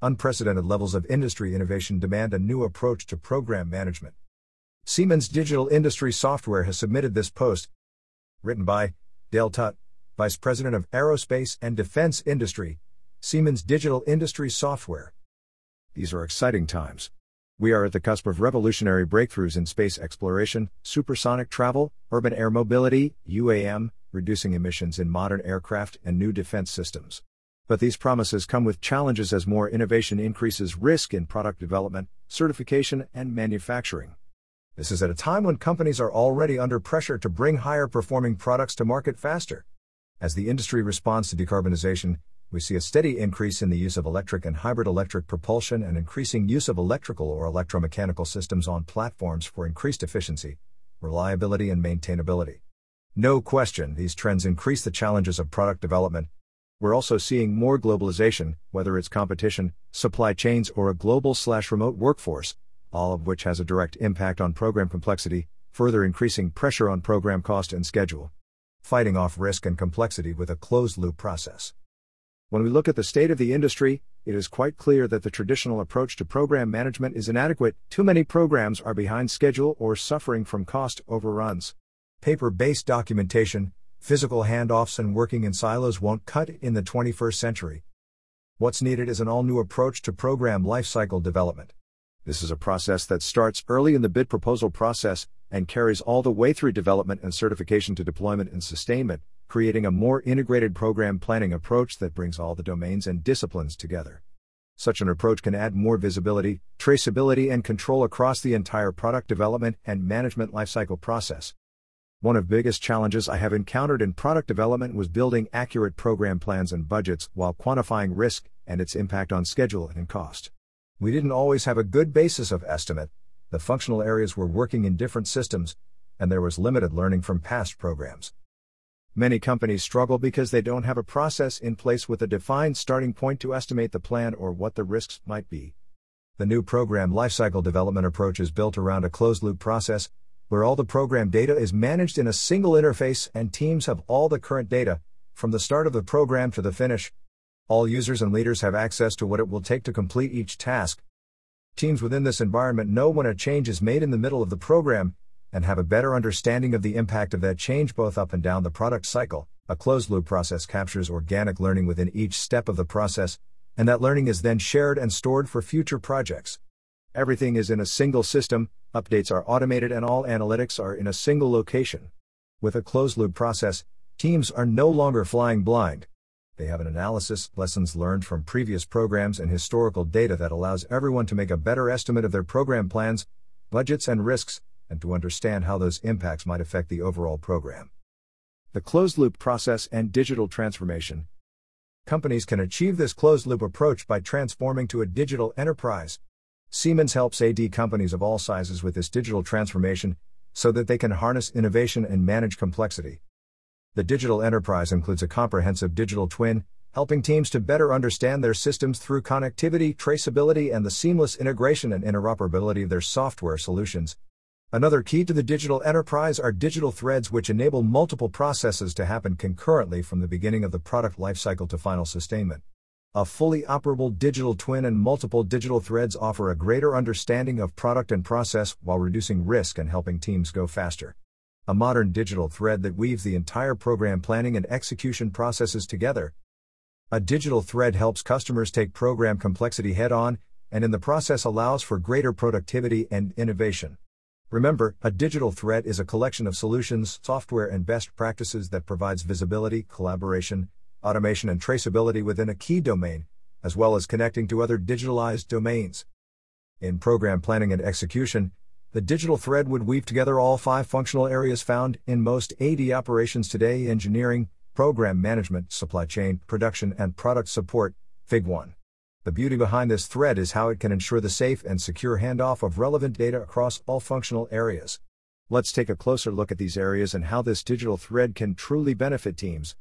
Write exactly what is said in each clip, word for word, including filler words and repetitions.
Unprecedented levels of industry innovation demand a new approach to program management. Siemens Digital Industry Software has submitted this post. Written by Dale Tutt, Vice President of Aerospace and Defense Industry, Siemens Digital Industry Software. These are exciting times. We are at the cusp of revolutionary breakthroughs in space exploration, supersonic travel, urban air mobility, U A M, reducing emissions in modern aircraft, and new defense systems. But these promises come with challenges as more innovation increases risk in product development, certification, and manufacturing. This is at a time when companies are already under pressure to bring higher performing products to market faster. As the industry responds to decarbonization, we see a steady increase in the use of electric and hybrid electric propulsion and increasing use of electrical or electromechanical systems on platforms for increased efficiency, reliability, and maintainability. No question, these trends increase the challenges of product development. We're also seeing more globalization, whether it's competition, supply chains, or a global/remote workforce, all of which has a direct impact on program complexity, further increasing pressure on program cost and schedule. Fighting off risk and complexity with a closed-loop process. When we look at the state of the industry, it is quite clear that the traditional approach to program management is inadequate. Too many programs are behind schedule or suffering from cost overruns. Paper-based documentation, physical handoffs, and working in silos won't cut it in the twenty-first century. What's needed is an all-new approach to program lifecycle development. This is a process that starts early in the bid proposal process and carries all the way through development and certification to deployment and sustainment, creating a more integrated program planning approach that brings all the domains and disciplines together. Such an approach can add more visibility, traceability, and control across the entire product development and management lifecycle process. One of the biggest challenges I have encountered in product development was building accurate program plans and budgets while quantifying risk and its impact on schedule and cost. We didn't always have a good basis of estimate, the functional areas were working in different systems, and there was limited learning from past programs. Many companies struggle because they don't have a process in place with a defined starting point to estimate the plan or what the risks might be. The new program lifecycle development approach is built around a closed-loop process, where all the program data is managed in a single interface and teams have all the current data, from the start of the program to the finish. All users and leaders have access to what it will take to complete each task. Teams within this environment know when a change is made in the middle of the program, and have a better understanding of the impact of that change both up and down the product cycle. A closed-loop process captures organic learning within each step of the process, and that learning is then shared and stored for future projects. Everything is in a single system, updates are automated, and all analytics are in a single location. With a closed-loop process, teams are no longer flying blind. They have an analysis, lessons learned from previous programs, and historical data that allows everyone to make a better estimate of their program plans, budgets, and risks, and to understand how those impacts might affect the overall program. The closed-loop process and digital transformation. Companies can achieve this closed-loop approach by transforming to a digital enterprise. Siemens helps A D companies of all sizes with this digital transformation so that they can harness innovation and manage complexity. The digital enterprise includes a comprehensive digital twin, helping teams to better understand their systems through connectivity, traceability, and the seamless integration and interoperability of their software solutions. Another key to the digital enterprise are digital threads, which enable multiple processes to happen concurrently from the beginning of the product lifecycle to final sustainment. A fully operable digital twin and multiple digital threads offer a greater understanding of product and process while reducing risk and helping teams go faster. A modern digital thread that weaves the entire program planning and execution processes together. A digital thread helps customers take program complexity head-on, and in the process allows for greater productivity and innovation. Remember, a digital thread is a collection of solutions, software, and best practices that provides visibility, collaboration, automation, and traceability within a key domain, as well as connecting to other digitalized domains. In program planning and execution, the digital thread would weave together all five functional areas found in most A D operations today: engineering, program management, supply chain, production, and product support, Fig one. The beauty behind this thread is how it can ensure the safe and secure handoff of relevant data across all functional areas. Let's take a closer look at these areas and how this digital thread can truly benefit teams.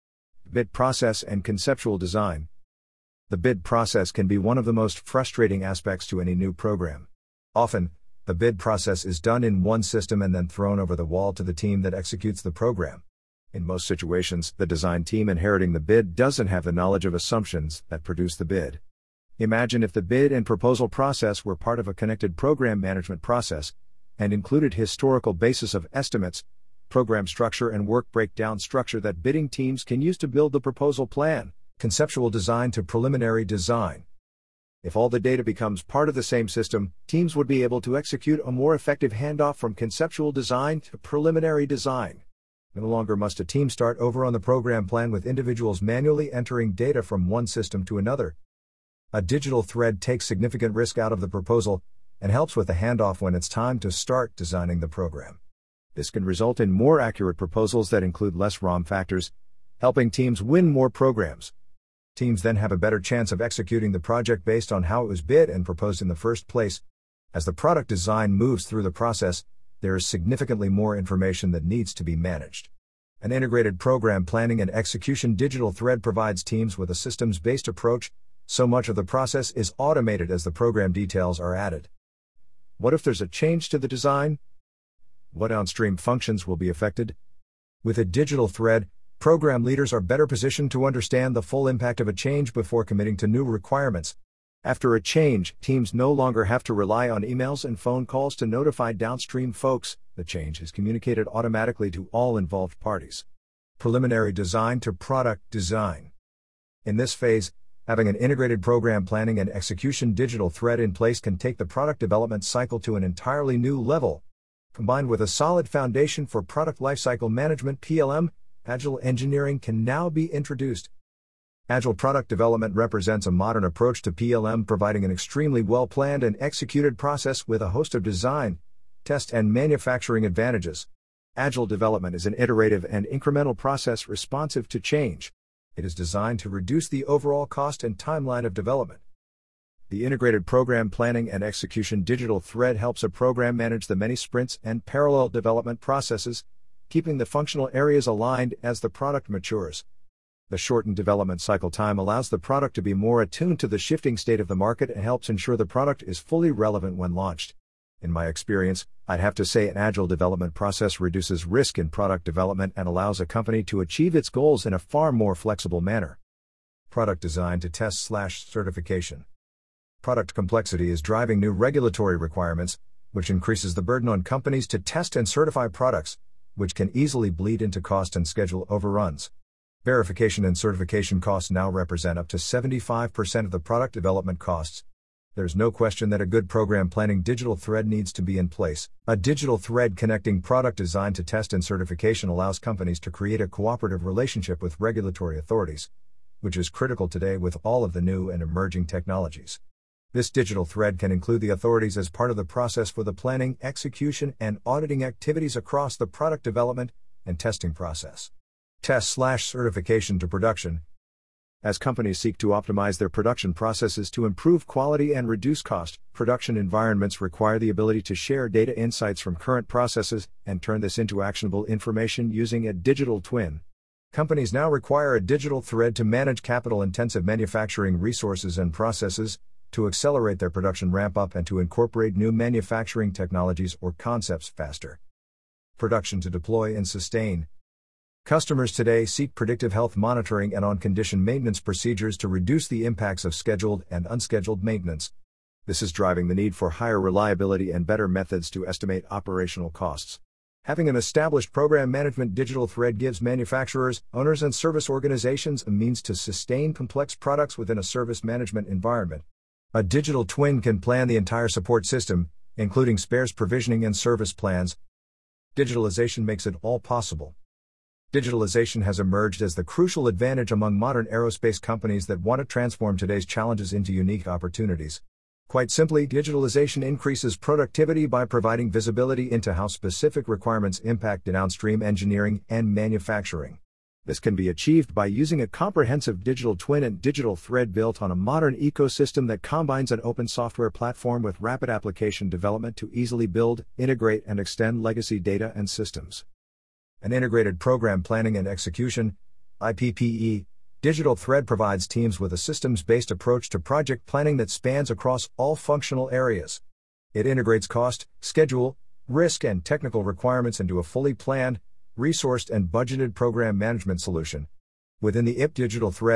Bid process and conceptual design. The bid process can be one of the most frustrating aspects to any new program. Often, the bid process is done in one system and then thrown over the wall to the team that executes the program. In most situations, the design team inheriting the bid doesn't have the knowledge of assumptions that produce the bid. Imagine if the bid and proposal process were part of a connected program management process, and included historical basis of estimates, program structure and work breakdown structure that bidding teams can use to build the proposal plan, conceptual design to preliminary design. If all the data becomes part of the same system, teams would be able to execute a more effective handoff from conceptual design to preliminary design. No longer must a team start over on the program plan with individuals manually entering data from one system to another. A digital thread takes significant risk out of the proposal and helps with the handoff when it's time to start designing the program. This can result in more accurate proposals that include less R O M factors, helping teams win more programs. Teams then have a better chance of executing the project based on how it was bid and proposed in the first place. As the product design moves through the process, there is significantly more information that needs to be managed. An integrated program planning and execution digital thread provides teams with a systems-based approach, so much of the process is automated as the program details are added. What if there's a change to the design? What downstream functions will be affected? With a digital thread, program leaders are better positioned to understand the full impact of a change before committing to new requirements. After a change, teams no longer have to rely on emails and phone calls to notify downstream folks. The change is communicated automatically to all involved parties. Preliminary design to product design. In this phase, having an integrated program planning and execution digital thread in place can take the product development cycle to an entirely new level. Combined with a solid foundation for product lifecycle management P L M, Agile engineering can now be introduced. Agile product development represents a modern approach to P L M, providing an extremely well-planned and executed process with a host of design, test and manufacturing advantages. Agile development is an iterative and incremental process responsive to change. It is designed to reduce the overall cost and timeline of development. The integrated program planning and execution digital thread helps a program manage the many sprints and parallel development processes, keeping the functional areas aligned as the product matures. The shortened development cycle time allows the product to be more attuned to the shifting state of the market and helps ensure the product is fully relevant when launched. In my experience, I'd have to say an agile development process reduces risk in product development and allows a company to achieve its goals in a far more flexible manner. Product design to test slash certification. Product complexity is driving new regulatory requirements, which increases the burden on companies to test and certify products, which can easily bleed into cost and schedule overruns. Verification and certification costs now represent up to seventy-five percent of the product development costs. There's no question that a good program planning digital thread needs to be in place. A digital thread connecting product design to test and certification allows companies to create a cooperative relationship with regulatory authorities, which is critical today with all of the new and emerging technologies. This digital thread can include the authorities as part of the process for the planning, execution, and auditing activities across the product development and testing process. Test slash certification to production. As companies seek to optimize their production processes to improve quality and reduce cost, production environments require the ability to share data insights from current processes and turn this into actionable information using a digital twin. Companies now require a digital thread to manage capital-intensive manufacturing resources and processes, to accelerate their production ramp-up and to incorporate new manufacturing technologies or concepts faster. Production to deploy and sustain. Customers today seek predictive health monitoring and on-condition maintenance procedures to reduce the impacts of scheduled and unscheduled maintenance. This is driving the need for higher reliability and better methods to estimate operational costs. Having an established program management digital thread gives manufacturers, owners, and service organizations a means to sustain complex products within a service management environment. A digital twin can plan the entire support system, including spares provisioning and service plans. Digitalization makes it all possible. Digitalization has emerged as the crucial advantage among modern aerospace companies that want to transform today's challenges into unique opportunities. Quite simply, digitalization increases productivity by providing visibility into how specific requirements impact downstream engineering and manufacturing. This can be achieved by using a comprehensive digital twin and digital thread built on a modern ecosystem that combines an open software platform with rapid application development to easily build, integrate, and extend legacy data and systems. An integrated program planning and execution, I P P E, digital thread provides teams with a systems-based approach to project planning that spans across all functional areas. It integrates cost, schedule, risk, and technical requirements into a fully planned, resourced, and budgeted program management solution. Within the I P digital thread,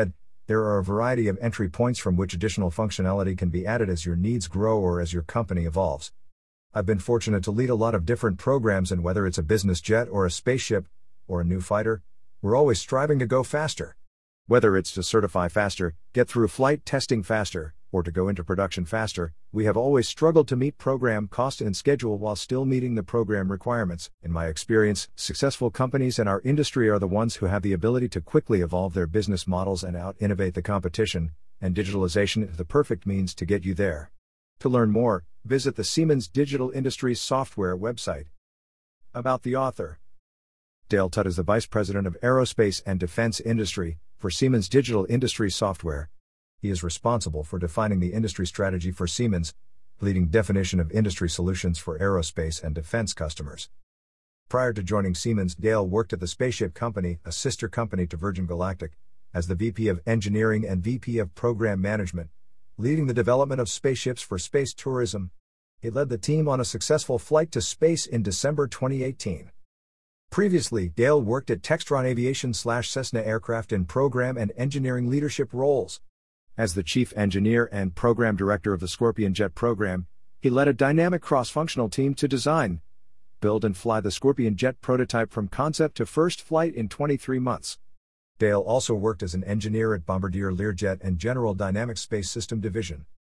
There are a variety of entry points from which additional functionality can be added as your needs grow or as your company evolves. I've been fortunate to lead a lot of different programs, and whether it's a business jet or a spaceship, or a new fighter, we're always striving to go faster. Whether it's to certify faster, get through flight testing faster, or to go into production faster, we have always struggled to meet program cost and schedule while still meeting the program requirements. In my experience, successful companies in our industry are the ones who have the ability to quickly evolve their business models and out-innovate the competition, and digitalization is the perfect means to get you there. To learn more, visit the Siemens Digital Industries Software website. About the author. Dale Tutt is the Vice President of Aerospace and Defense Industry for Siemens Digital Industries Software. He is responsible for defining the industry strategy for Siemens, leading definition of industry solutions for aerospace and defense customers. Prior to joining Siemens, Dale worked at the Spaceship Company, a sister company to Virgin Galactic, as the V P of Engineering and V P of Program Management, leading the development of spaceships for space tourism. He led the team on a successful flight to space in December twenty eighteen. Previously, Dale worked at Textron Aviation slash Cessna Aircraft in program and engineering leadership roles. As the chief engineer and program director of the Scorpion Jet program, he led a dynamic cross-functional team to design, build and fly the Scorpion Jet prototype from concept to first flight in twenty-three months. Dale also worked as an engineer at Bombardier Learjet and General Dynamics Space System Division.